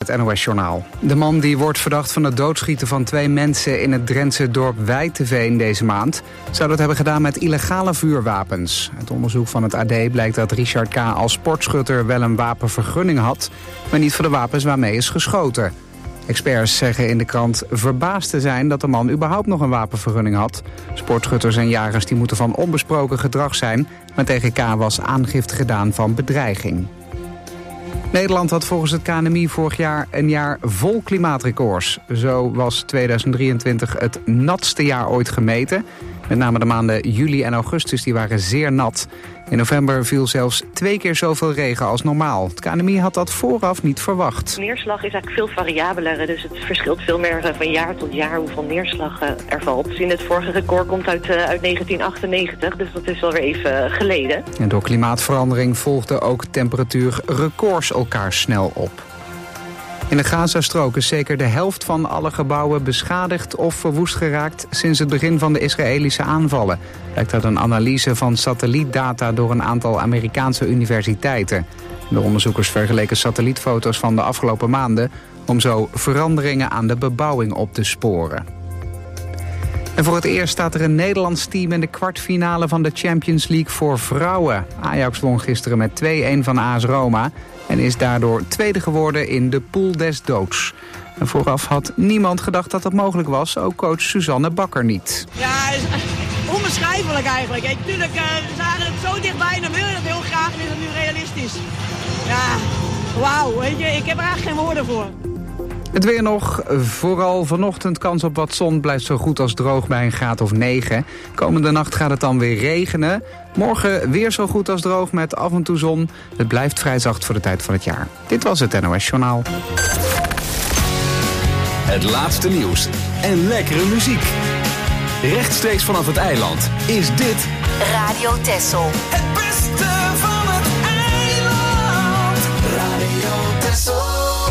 het NOS-journaal. De man die wordt verdacht van het doodschieten van 2 mensen in het Drentse dorp Wijteveen deze maand zou dat hebben gedaan met illegale vuurwapens. Uit onderzoek van het AD blijkt dat Richard K. als sportschutter wel een wapenvergunning had, maar niet voor de wapens waarmee is geschoten. Experts zeggen in de krant verbaasd te zijn dat de man überhaupt nog een wapenvergunning had. Sportschutters en jagers die moeten van onbesproken gedrag zijn, maar tegen K. was aangifte gedaan van bedreiging. Nederland had volgens het KNMI vorig jaar een jaar vol klimaatrecords. Zo was 2023 het natste jaar ooit gemeten. Met name de maanden juli en augustus die waren zeer nat. In november viel zelfs 2 keer zoveel regen als normaal. Het KNMI had dat vooraf niet verwacht. Neerslag is eigenlijk veel variabeler, dus het verschilt veel meer van jaar tot jaar hoeveel neerslag er valt. Dus in het vorige record komt uit 1998, dus dat is alweer even geleden. En door klimaatverandering volgden ook temperatuurrecords elkaar snel op. In de Gazastrook is zeker de helft van alle gebouwen beschadigd of verwoest geraakt sinds het begin van de Israëlische aanvallen. Blijkt uit een analyse van satellietdata door een aantal Amerikaanse universiteiten. De onderzoekers vergeleken satellietfoto's van de afgelopen maanden om zo veranderingen aan de bebouwing op te sporen. En voor het eerst staat er een Nederlands team in de kwartfinale van de Champions League voor vrouwen. Ajax won gisteren met 2-1 van AS Roma en is daardoor tweede geworden in de pool des doods. En vooraf had niemand gedacht dat dat mogelijk was, ook coach Suzanne Bakker niet. Ja, het is onbeschrijfelijk eigenlijk. Natuurlijk, we zagen het zo dichtbij en dan wil je het heel graag en is het nu realistisch. Ja, wauw, weet je, ik heb er eigenlijk geen woorden voor. Het weer nog, vooral vanochtend kans op wat zon, blijft zo goed als droog bij een graad of 9. Komende nacht gaat het dan weer regenen. Morgen weer zo goed als droog met af en toe zon. Het blijft vrij zacht voor de tijd van het jaar. Dit was het NOS Journaal. Het laatste nieuws en lekkere muziek. Rechtstreeks vanaf het eiland is dit Radio Texel. Het beste van het eiland. Radio Texel.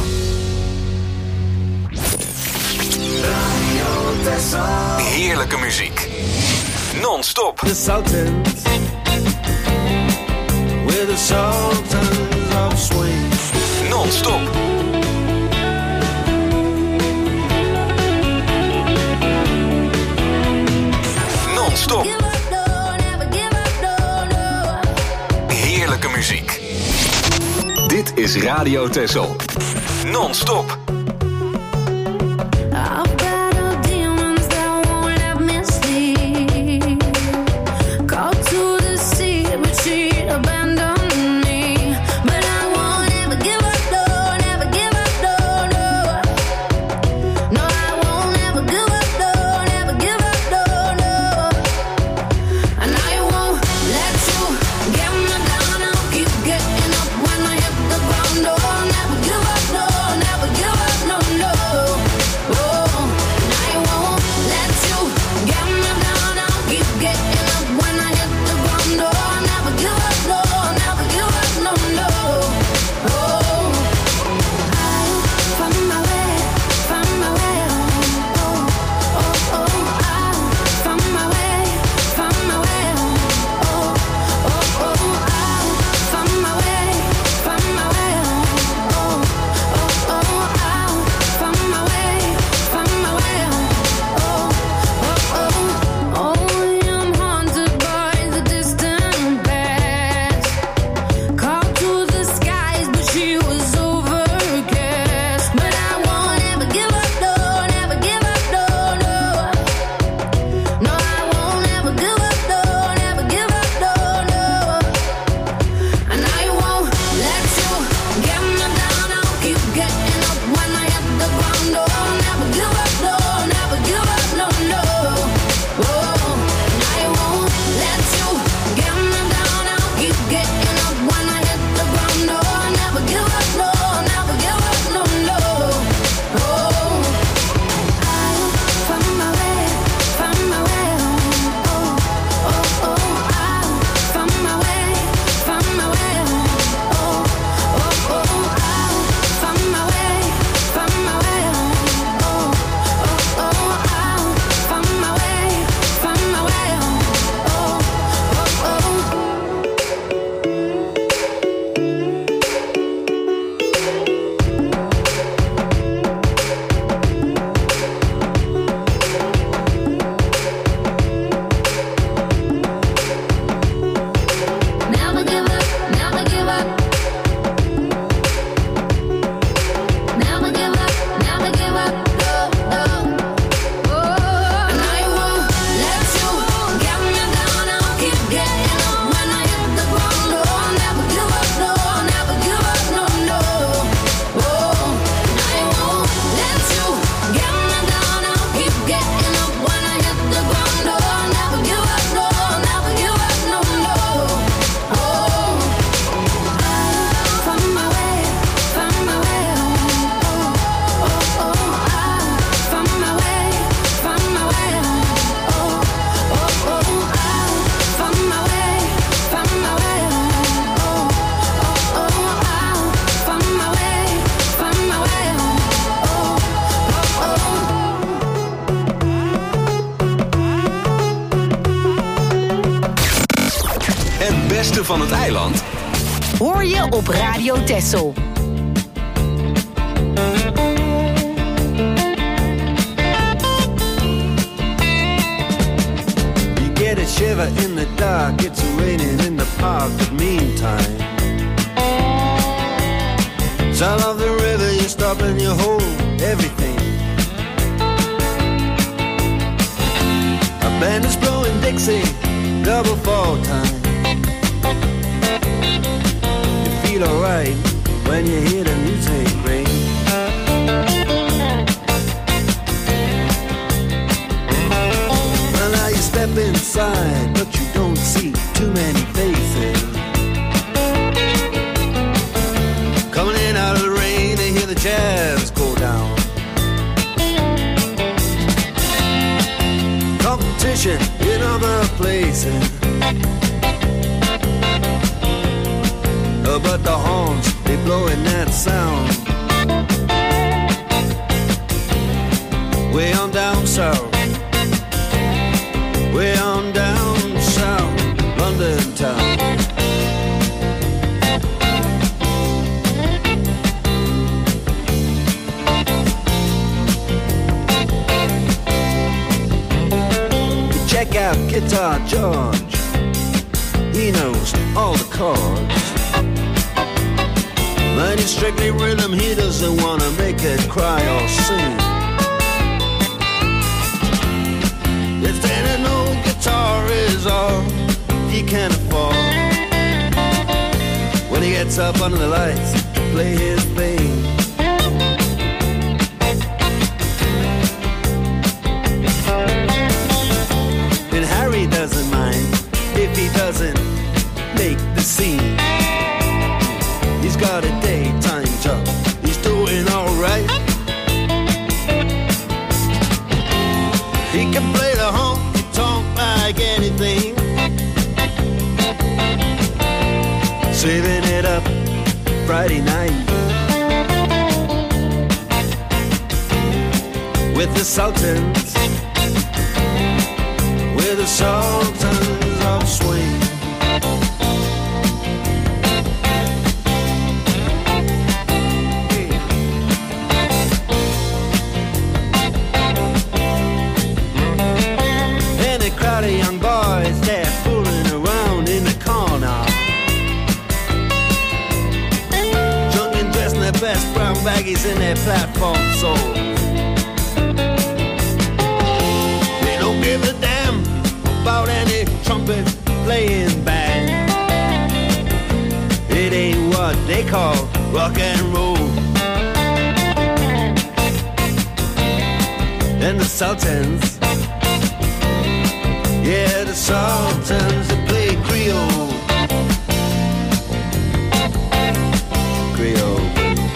Heerlijke muziek. Non-stop. The Sultans. We're the Sultans of Swing. Non-stop. Non-stop. Heerlijke muziek. Dit is Radio Texel. Non-stop. Never give up, no. genieten van het eiland? Hoor je op Radio Texel. You get a shiver in the dark, it's raining in the park, but meantime, sound of the river, you stop and you hold everything. A band is blowing Dixie, double fall time. You feel alright when you hear the music ring. Well, now you step inside, but you don't see too many faces. Coming in out of the rain, they hear the jazz go down. Competition in other places, but the horns, they blowing that sound. Way on down south, way on down south, London town. Check out Guitar George, he knows all the chords. But he's strictly rhythm, he doesn't want to make it cry or sing. If then an old guitar is all he can afford, when he gets up under the lights to play his thing, and Harry doesn't mind if he doesn't make the scene. He's got a daytime job, he's doing alright. He can play the honky-tonk like anything, saving it up Friday night with the Sultans, with the Sultans of Swing. Crowd of young boys, they're fooling around in the corner, drunk and dressed in their best brown baggies in their platform soles. They don't give a damn about any trumpet playing band. It ain't what they call rock and roll. And the Sultans, yeah, the Sultans, they play Creole. Creole.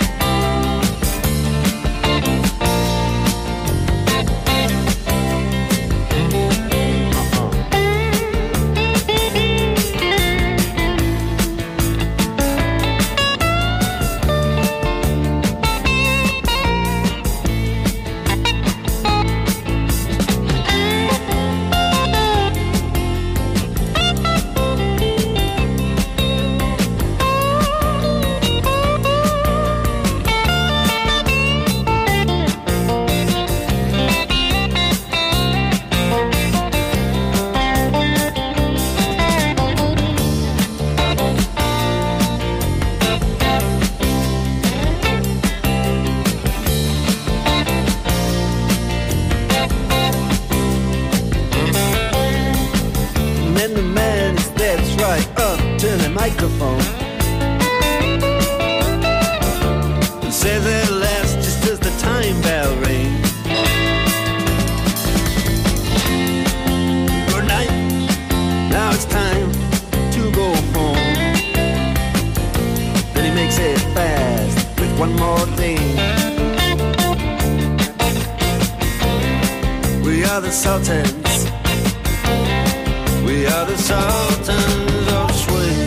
Microphone says at last, just as the time bell rings, good night, now it's time to go home. Then he makes it fast with one more thing. We are the Sultans, we are the Sultans of Swing.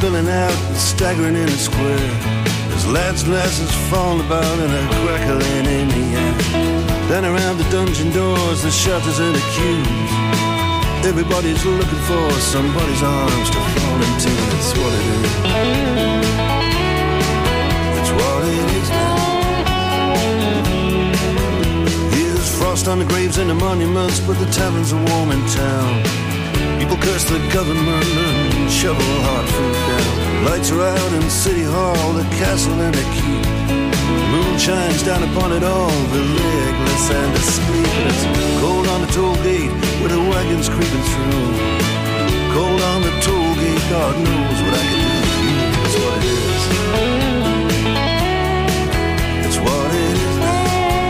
spilling out and staggering in the square. There's lads and lasses falling about and a crackling in the air. Then around the dungeon doors, the shutters and the queues. Everybody's looking for somebody's arms to fall into. That's what it is. That's what it is now. Here's frost on the graves and the monuments, but the taverns are warm in town. People curse the government and shovel hard food down. Lights are out in City Hall, the castle and the keep. Moon shines down upon it all, the legless and the sleepless. Cold on the toll gate with the wagons creeping through. Cold on the toll gate, God knows what I can do with you. That's what it is. That's what it is now.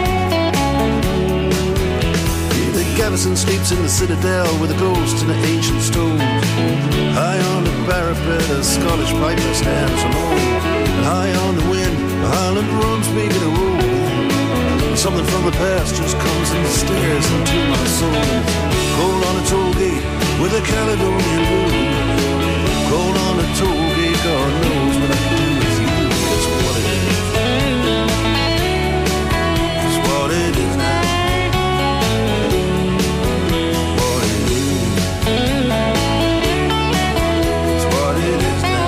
Yeah, the garrison sleeps in the citadel with the ghosts and the ancient stones. High on the parapet, a Scottish piper stands alone. And high on the wind, the Highland drums making a roll. Something from the past just comes and stares into my soul. Cold on a toll gate with a Caledonian blue. Cold on a toll gate, God knows what I can do with you. That's what it is. That's what it is now. What it is. That's what it is now.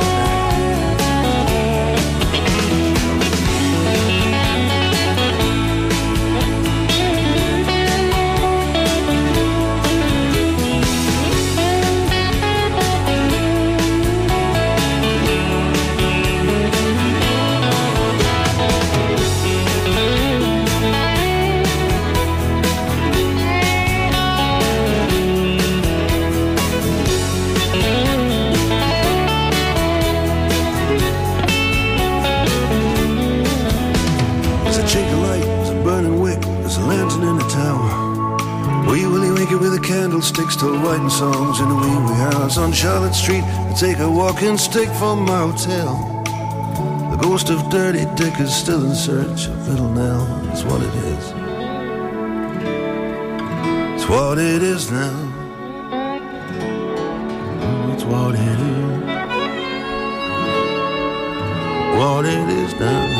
Candlesticks till writing songs in a wee wee house on Charlotte Street. I take a walking stick from my hotel. The ghost of Dirty Dick is still in search of Little Nell. That's what it is. It's what it is now. It's what it is. What it is now.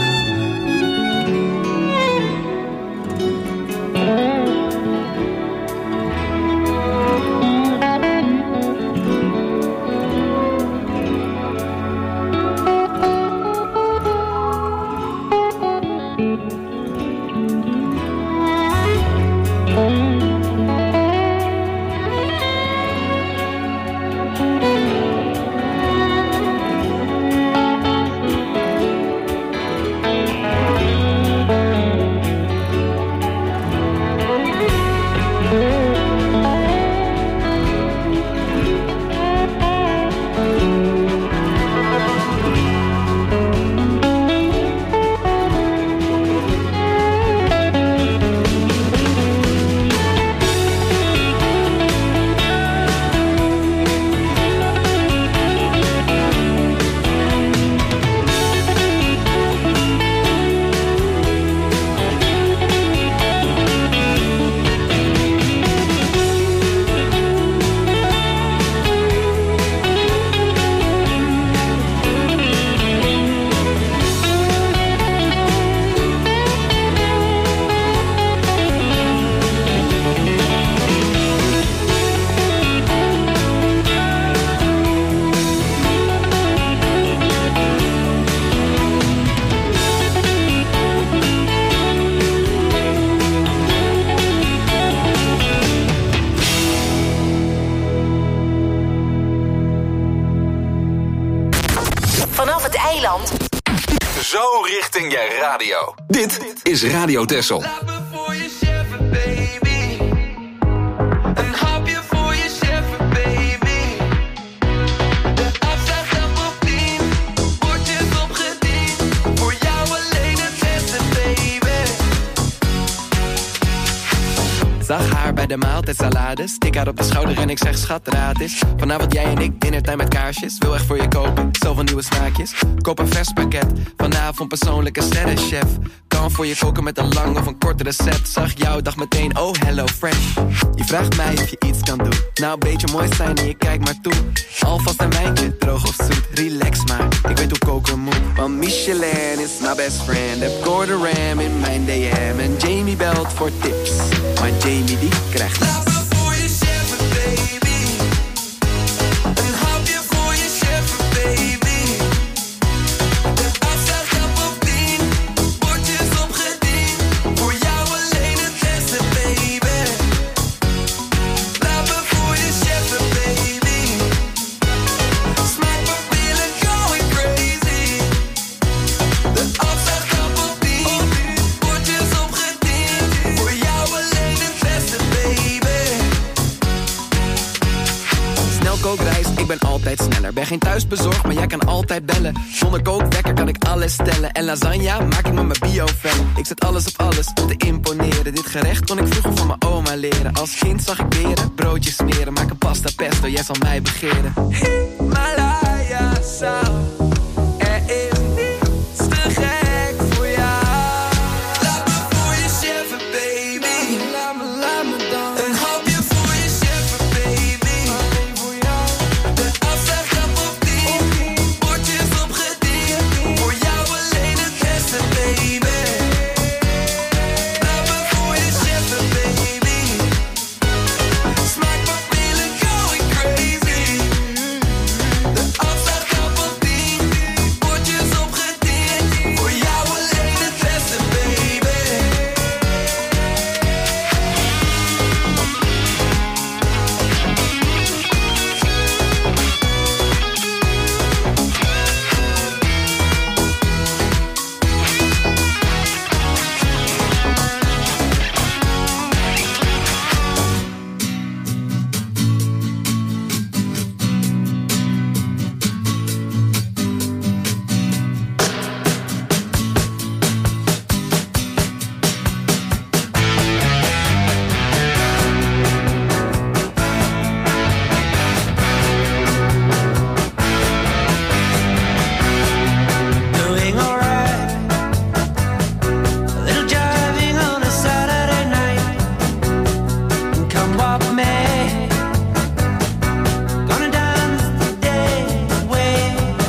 Zo richting je radio. Dit is Radio Texel. Laat me voor je cheffen, baby. Een hapje voor je cheffen, baby. De afslag staat op 10. Bordjes opgediend. Voor jou alleen het beste, baby. Zag haar bij de maaltijdsalades. Tik haar op de schouder en ik zeg schat, raad is. Vanavond jij en ik, dinnertime met kaarsjes. Wil echt voor je kopen, zoveel nieuwe smaakjes. Koop een vers pakket, vanavond persoonlijke sterrenchef. kan voor je koken met een lang of een kort recept. Zag jouw dag meteen, oh hello fresh. Je vraagt mij of je iets kan doen. Nou, een beetje mooi zijn en je kijkt maar toe. Alvast een wijntje, droog of zoet. Relax maar, ik weet hoe koken moet. Want Michelin is my best friend. Heb Gordon Ram in mijn DM. En Jamie belt voor tips. Maar Jamie die krijgt niks. Laat me voor je cheffen, baby. Een hapje voor je cheffen, baby. De afslag op 10. Bordjes opgediend. Voor jou alleen het beste, baby. Laat me voor je cheffen, baby. Smaakpapillen going crazy. De afslag op 10. Bordjes opgediend. Voor jou alleen het beste, baby. Snel kookreis, ik ben altijd sneller. Ben geen thuisbezorgd, maar jij kan altijd bellen. Zonder kookwekker kan ik alles stellen. En lasagne maak ik met mijn bio-vel. Ik zet alles op alles om te imponeren. Dit gerecht kon ik vroeger van mijn oma leren. Als kind zag ik beren, broodjes smeren. Maak een pasta pesto, jij zal mij begeren. Himalaya zout. Er is niets te gek voor jou. Laat me voor je cheffen, baby. Laat me dan. Een hapje voor je cheffen, baby. Alleen voor jou. De afslag op 10. Bordjes opgediend. Voor jou alleen het beste, baby. Laat me voor je cheffen, baby. Smaakpapillen going crazy. De afslag op 10. Bordjes opgediend. Voor jou alleen het beste, baby. Doing alright. A little driving on a Saturday night. Come walk me. Gonna dance the day away.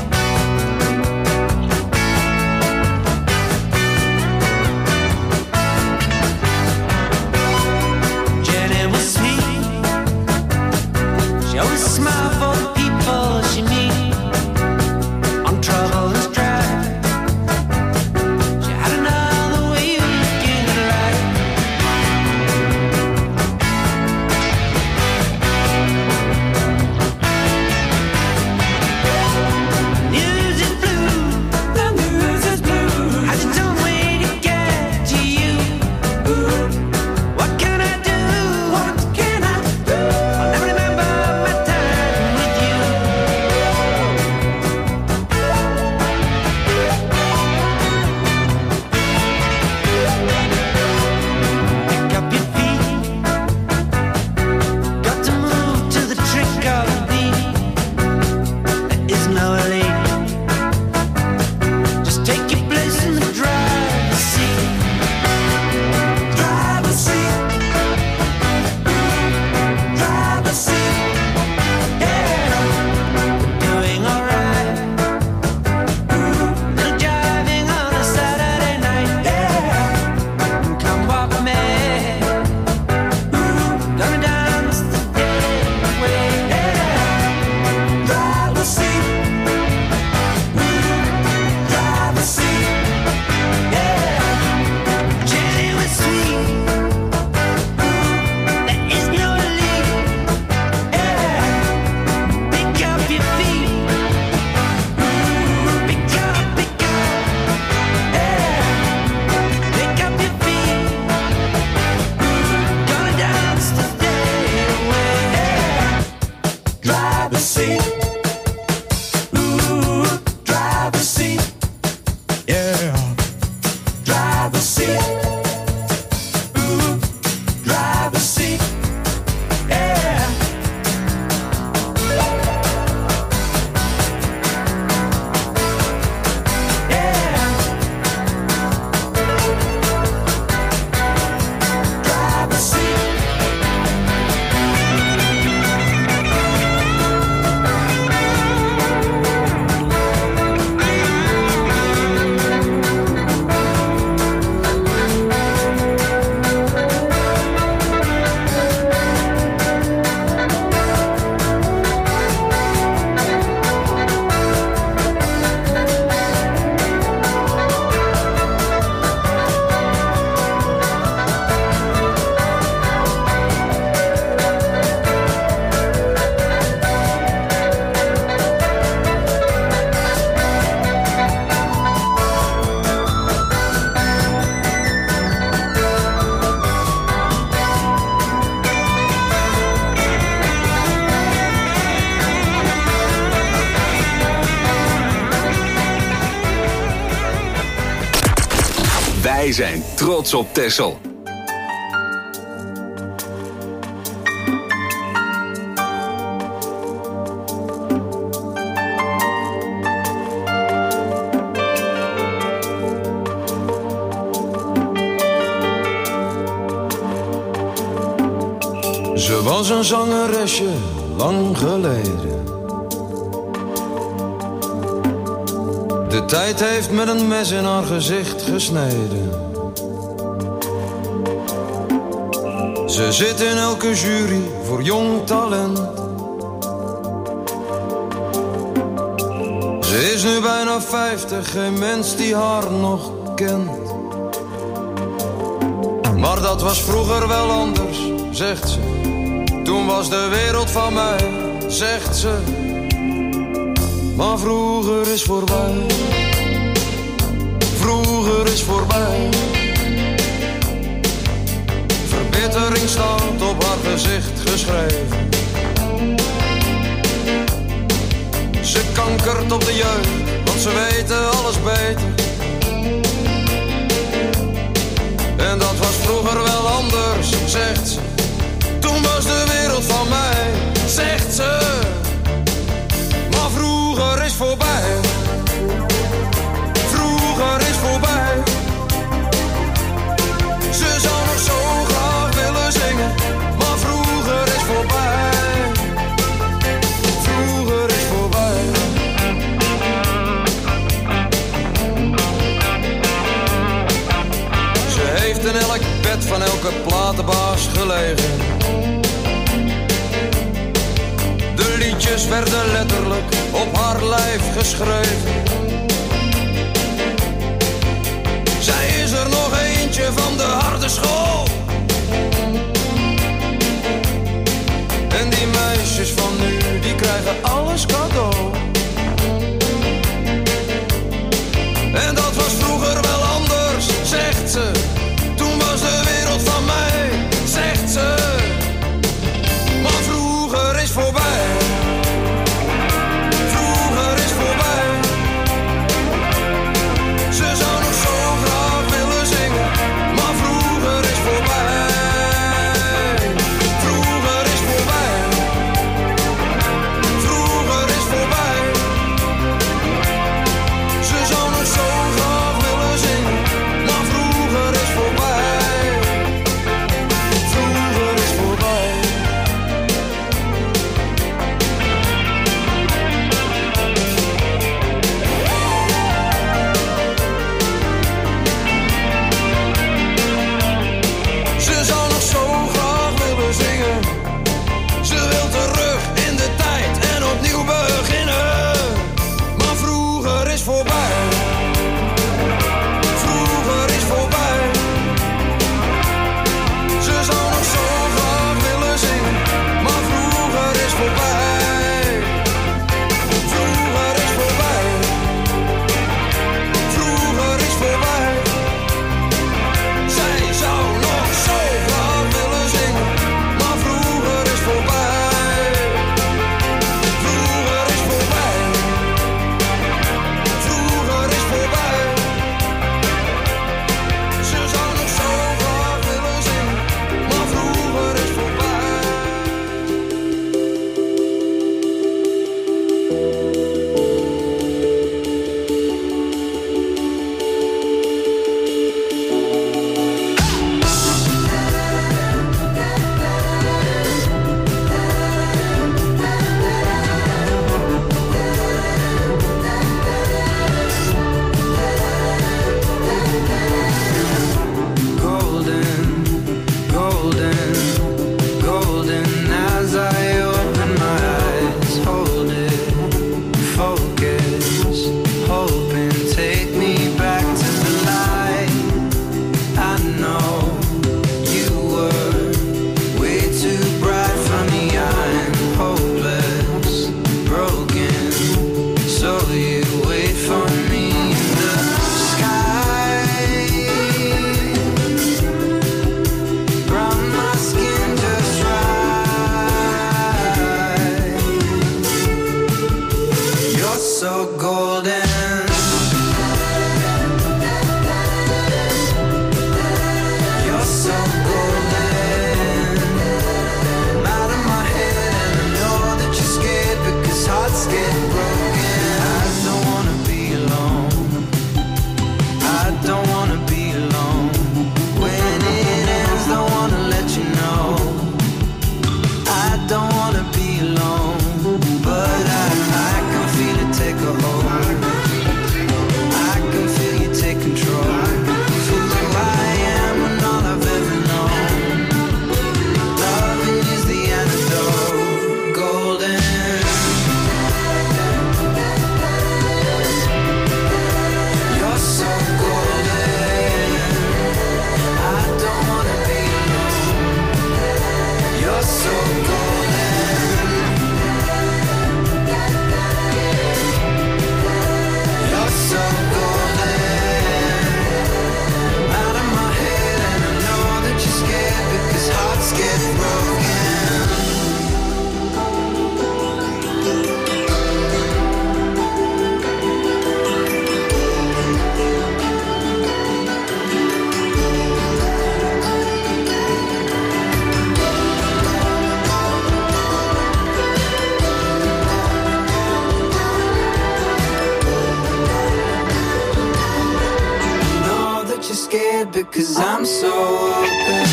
Jenny was sweet. She always smiled for the people she meet on trouble and strife. She had another way of looking at life. News is blue, the news is blue. Has its own way to get to you. What can I do? What can I do? I'll never remember my time with you. Pick up your feet. Got to move to the trick of the beat. There is no lead. Just take your place in the driver's seat. Driver's seat. Driver's seat. Yeah. Doing alright. Little driving on a Saturday night. Yeah. Come walk me. Gonna dance the day away. Yeah. Driver's seat. Driver's seat. Yeah. Jenny was sweet. There is no lead. Yeah. Pick up your feet. Pick up, pick up. Yeah. Pick up your feet. Gonna dance the day away. Yeah. Driver's seat. Ooh, driver's seat. Yeah. Driver's seat. Ooh, driver's seat. Yeah. Yeah. Wij zijn trots op Texel. Ze was een zangeresje lang geleden. De tijd heeft met een mes in haar gezicht gesneden. Ze zit in elke jury voor jong talent. Ze is nu bijna 50, geen mens die haar nog kent. Maar dat was vroeger wel anders, zegt ze. Toen was de wereld van mij, zegt ze. Maar vroeger is voorbij. Vroeger is voorbij. Verbittering staat op haar gezicht geschreven. Ze kankert op de jeugd, want ze weten alles beter. En dat was vroeger wel anders, zegt ze. Toen was de wereld van mij, zegt ze. Maar vroeger is voorbij. Vroeger is voorbij. Ze zou nog zo graag willen zingen. Maar vroeger is voorbij. Vroeger is voorbij. Ze heeft in elk bed van elke platenbaas gelegen. De liedjes werden letterlijk op haar lijf geschreven. Zij is er nog eentje van de harde school. En die meisjes van nu, die krijgen alles cadeau. En dat was vroeger wel anders, zegt ze. Toen was de wereld van mij, zegt ze. Maar vroeger is voorbij. Vroeger is voorbij. Ze zou nog zo graag willen zingen. Maar vroeger is voorbij. Vroeger is voorbij. Vroeger is voorbij. Ze zou nog zo graag willen zingen. Maar vroeger is voorbij. Vroeger is voorbij. Ze zou nog zo graag willen zingen. Ze wil terug in de tijd en opnieuw beginnen. Maar vroeger is voorbij. Vroeger is voorbij. Ze zou nog zo graag willen zingen. Maar vroeger is voorbij. Vroeger is voorbij. Vroeger is voorbij. Zij zou nog zo graag willen zingen. Maar vroeger is voorbij. Vroeger is voorbij. Vroeger is voorbij. Ze zou nog zo graag willen zingen. Maar vroeger is voorbij. Golden, golden, golden as I open my eyes, hold it, focus, hoping, take me back to the light. I know you were way too bright for me, I'm hopeless, broken, so you wait for me in the sky. Brown my skin just right. You're so golden. 'cause I'm so open.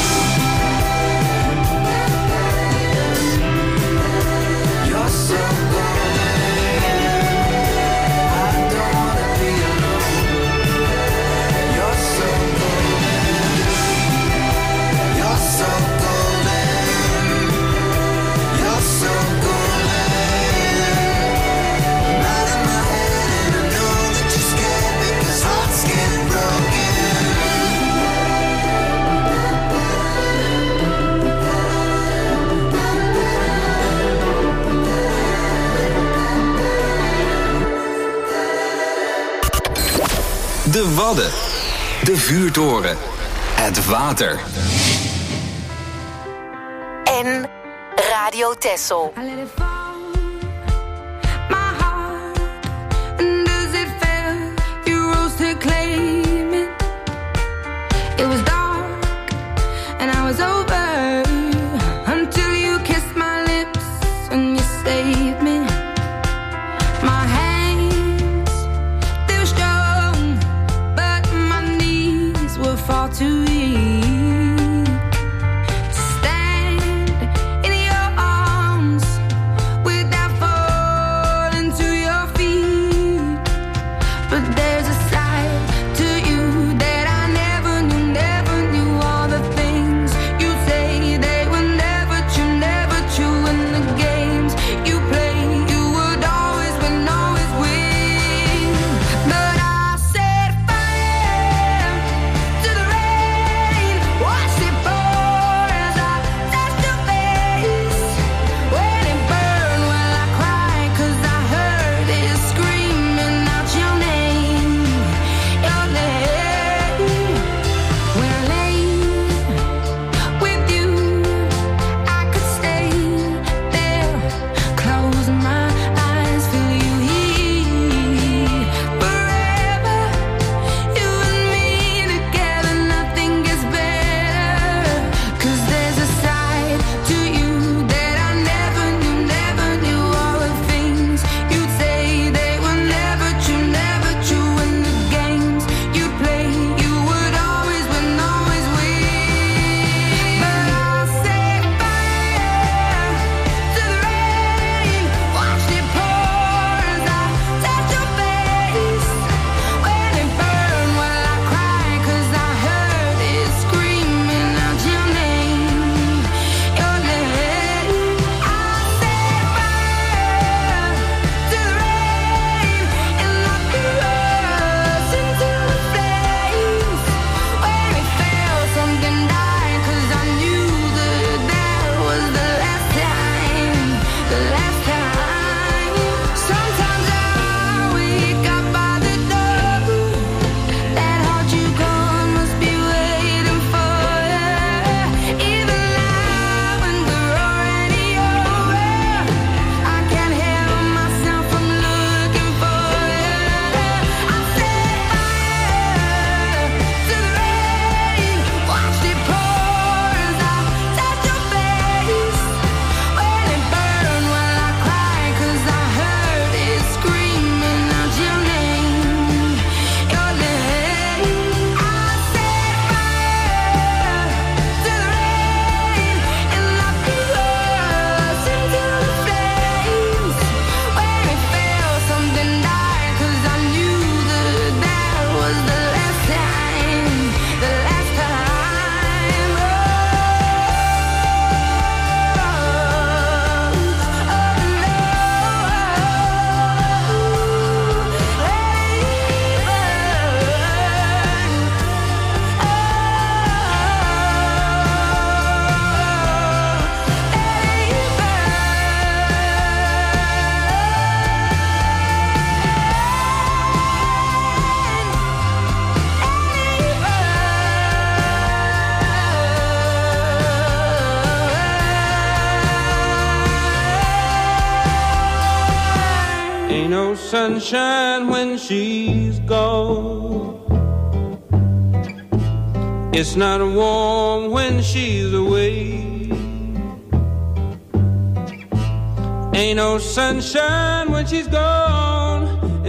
You're so De Wadden, de vuurtoren, het water. En Radio Texel. Sunshine when she's gone. It's not warm when she's away. Ain't no sunshine when she's gone.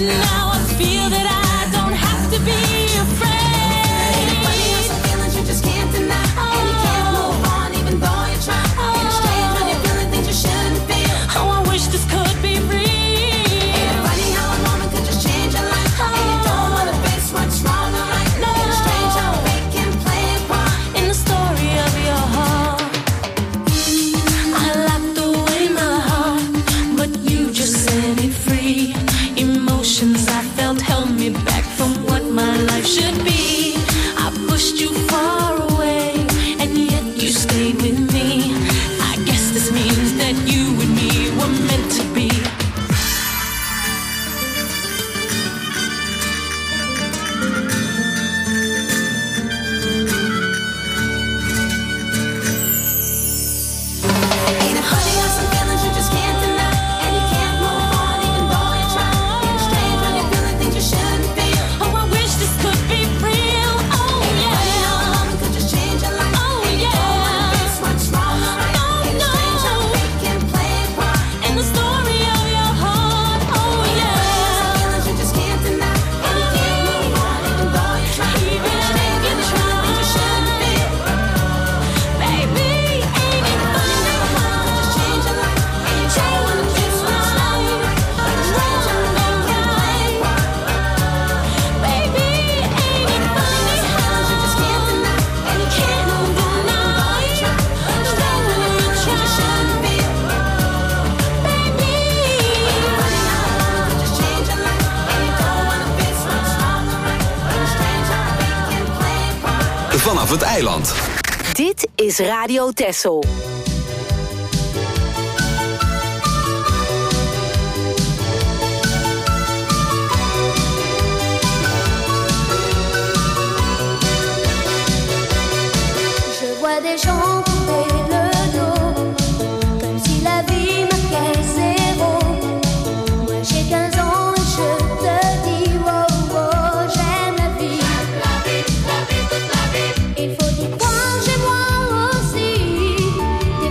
And now I feel that I don't have to be afraid. Ain't it funny how some feelings you just can't deny? And you can't move on even though you try. Ain't it strange when you're feeling things you shouldn't feel? Oh, I wish this could be real. Ain't it funny how a moment could just change your life? And you don't wanna face what's wrong or right. No. Ain't it strange how fate can play a part in the story of your heart? I locked away my heart, but you just set it free. Emotions I felt held me back from what my life should be. I pushed you far away, and yet you stayed with me. I guess this means that you and me were meant to be. Ain't it funny how some feelings you just can't deny? And you can't move on even though you try. Ain't it strange when you're feeling things you shouldn't feel? Oh, I wish this could be real. Oh, yeah. Ain't it funny how a moment could just change your life? Oh, and you don't wanna face what's wrong or right. Ain't it strange how fate can play a part in the story of your heart? Oh, yeah. Some feelings you just can't deny. And you can't move on even though you try. Ain't it strange when you're feeling things you shouldn't feel? Baby, ain't it funny how a moment could just change your life? And you don't wanna face what's wrong or right. Ain't it strange how fate can play a part? Baby, ain't it funny how you just can't deny? And you can't move on even though you try. Ain't it strange when you're feeling things you shouldn't feel? Baby, ain't it funny how a moment could just change your life? And you don't wanna face what's wrong or right. Ain't it strange how fate can play a part? Vanaf het eiland. Dit is Radio Texel. Je vois des gens tourner le dos, comme si la vie marquait zéro. Moi j'ai 15 ans et je te dis, wow, wow, j'aime la vie. La vie, toute la vie. Il faut y croire, j'ai moi aussi. Des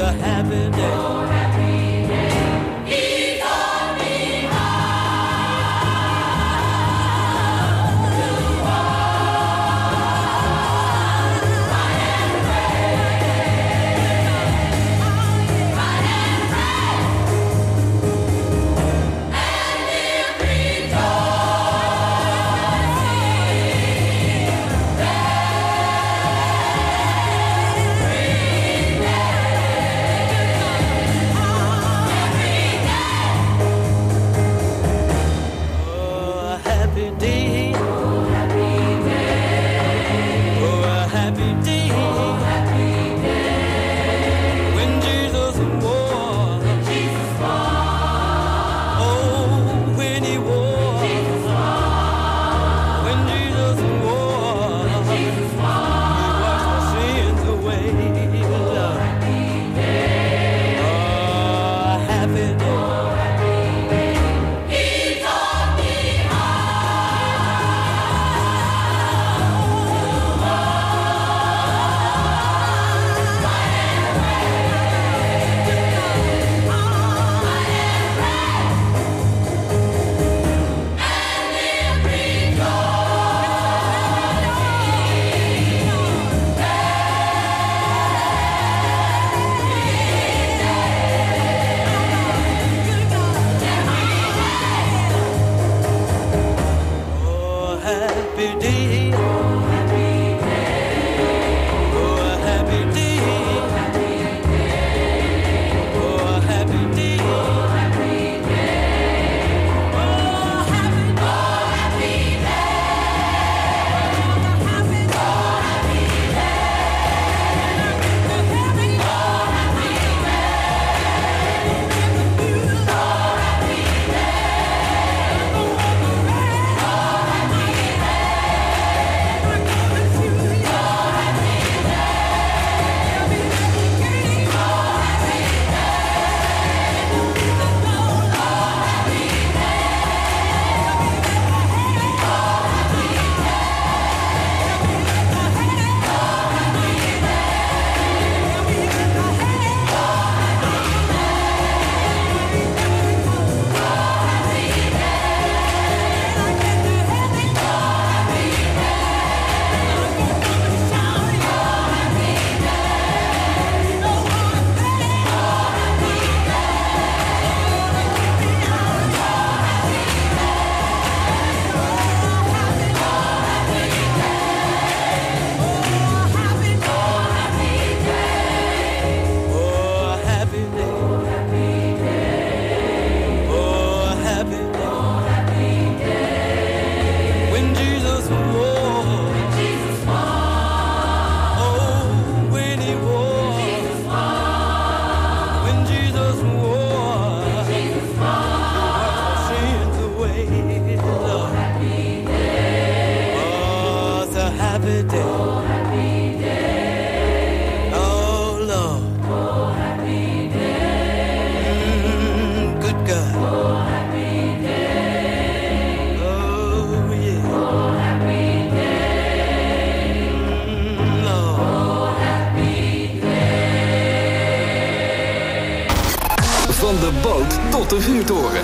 Van de boot tot de vuurtoren.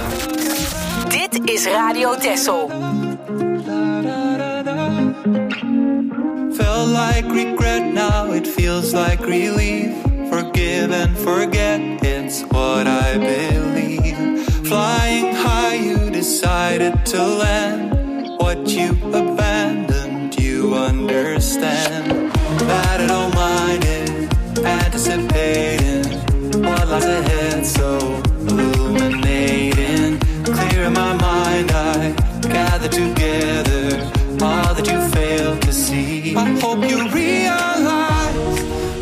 Dit is Radio Texel. Felt like regret, now it feels like relief. Forgive and forget, it's what I believe. Flying high, you decided to land. What you abandoned, you understand. That I don't mind it, anticipating what lies ahead, so illuminating. Clear in my mind, I gather together all that you failed to see. I hope you realize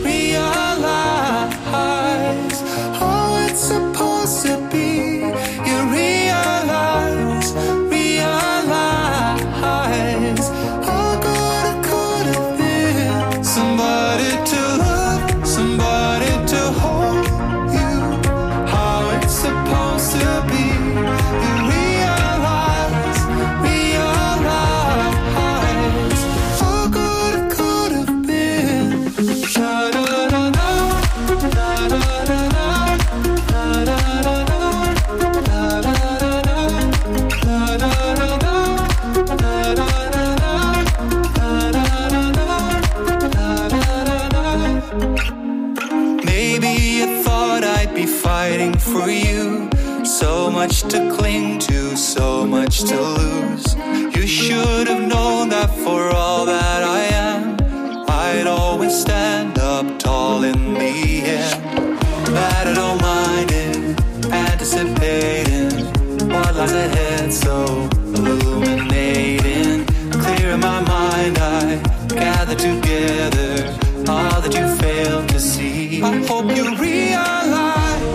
how it's supposed to be. You realize for you. So much to cling to, so much to lose. You should have known that for all that I am, I'd always stand up tall in the end. That I don't mind it, anticipating what lies ahead, so illuminating. Clear in my mind, I gather together all that you failed to see. I hope you realize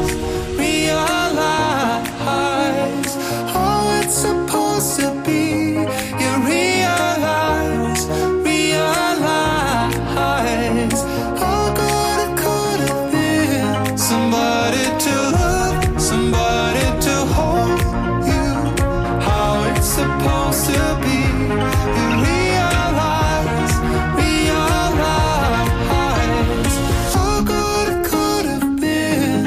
how it's supposed to be. You realize how good it could have been. Somebody to love, somebody to hold you. How it's supposed to be. You realize how good it could have been.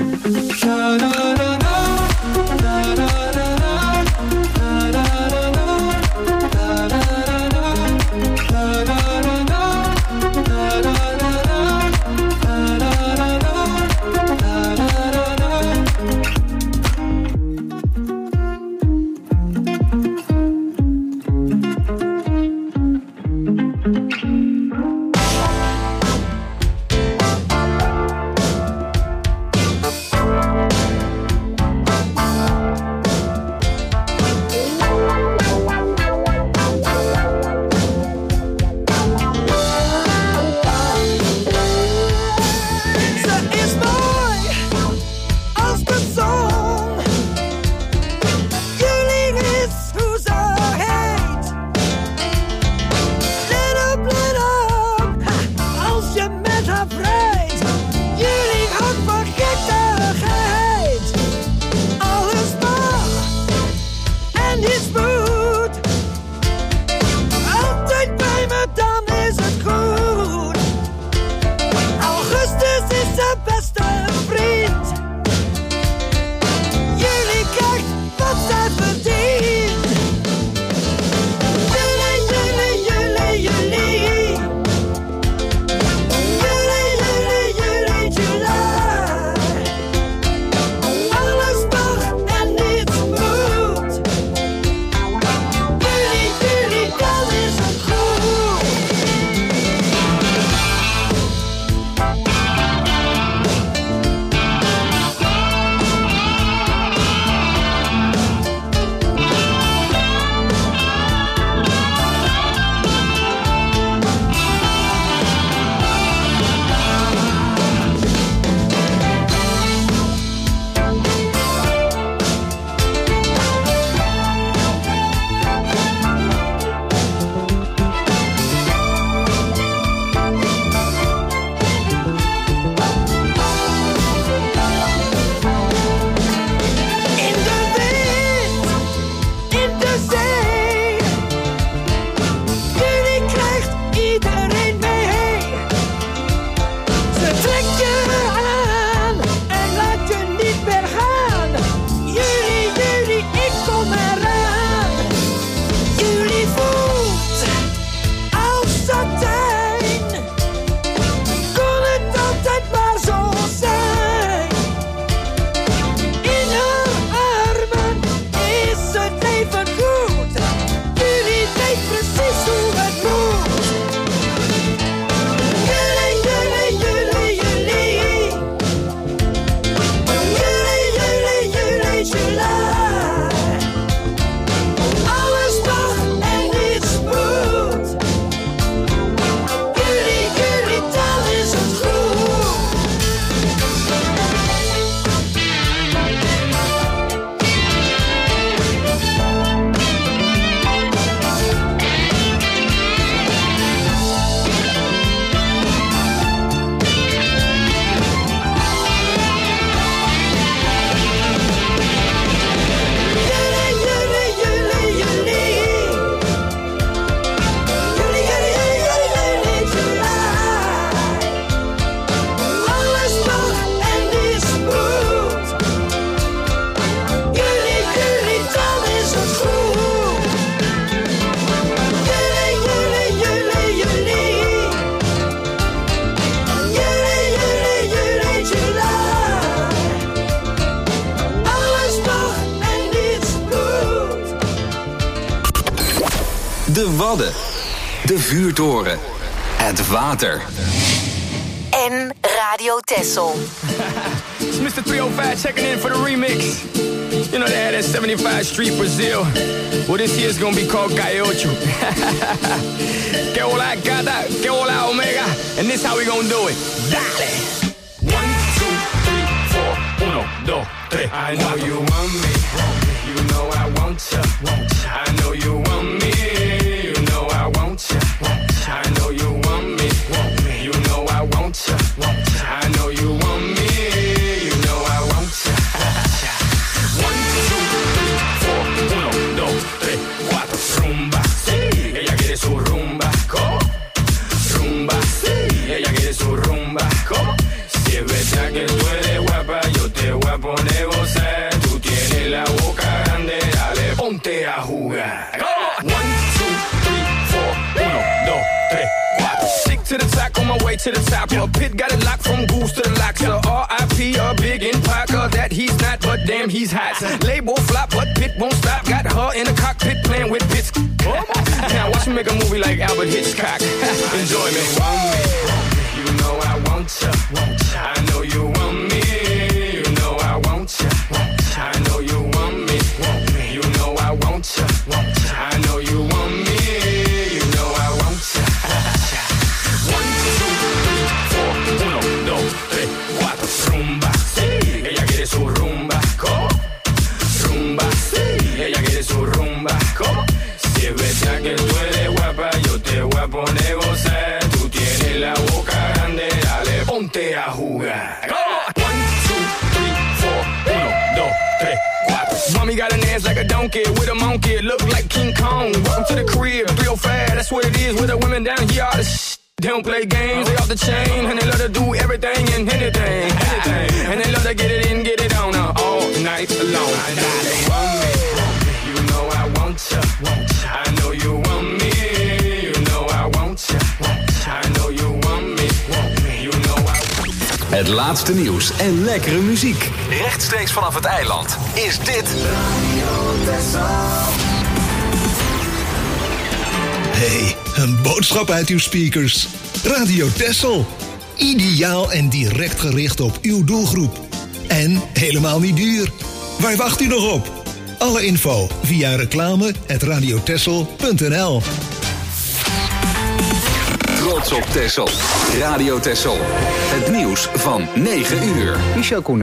De Wadden. De vuurtoren. Het water. En Radio Texel. It's Mr. 305 checking in for the remix. You know they had that 75 Street Brazil. Well, this year's gonna be called Gaiocho. Que hola gata, que hola omega. And this how we gonna do it. Dale! 1, 2, 3, 4, 1, 2, 3. I know you want me. You know I want ya. I know you want me. You know I want ya. I know you want me. You know I want ya. I know you want me. You know I want ya. 1, 2, 3, 4, 1, 2, 3, 4. Rumba, sí, ella quiere su rumba. ¿Cómo? Rumba, sí, ella quiere su rumba. ¿Cómo? Si es verdad que tú eres guapa, yo te voy a poner gozar. Tú tienes la boca grande, dale, ponte a jugar. 1, 2, 3, 4, 1, 2, 3, 4. Stick to the top, on my way to the top. A pit got it locked from goose to the locks. R.I.P. a big in Parker, that he's not, but damn he's hot. Label flop, but Pit won't stop. Got her in the cockpit playing with bits. Now watch me make a movie like Albert Hitchcock. Enjoy me. You know I want ya. I know you want me. You know I want ya. I know you want me. You know I want ya. I know you want me. You know I want ya. 1, 2, 3, 4, 1, 2, 3, 4. Rumba, sí, ella quiere su rumba. ¿Cómo? Rumba, sí, ella quiere su rumba. ¿Cómo? Si es verdad que tú eres guapa, yo te voy a poner gozar. Tú tienes la boca grande, dale, ponte a jugar. 1, 2, 3, 4, 1, 2, 3, 4. Mommy got an ass like a donkey with a monkey, look like King Kong. Welcome to the crib, 305, that's what it is with the women down here. All the they don't play games, they off the chain, and they love to do everything and anything. And they love to get it in, get it on all night long. I know you want me, you know I want ya. I know you want me, you know I want ya. I know you want me, you know I. Het laatste nieuws en lekkere muziek. Rechtstreeks vanaf het eiland is dit Hey, een boodschap uit uw speakers. Radio Texel. Ideaal en direct gericht op uw doelgroep. En helemaal niet duur. Waar wacht u nog op? Alle info via reclame@radiotexel.nl. Trots op Texel. Radio Texel. Het nieuws van 9 uur. Michel Koenen.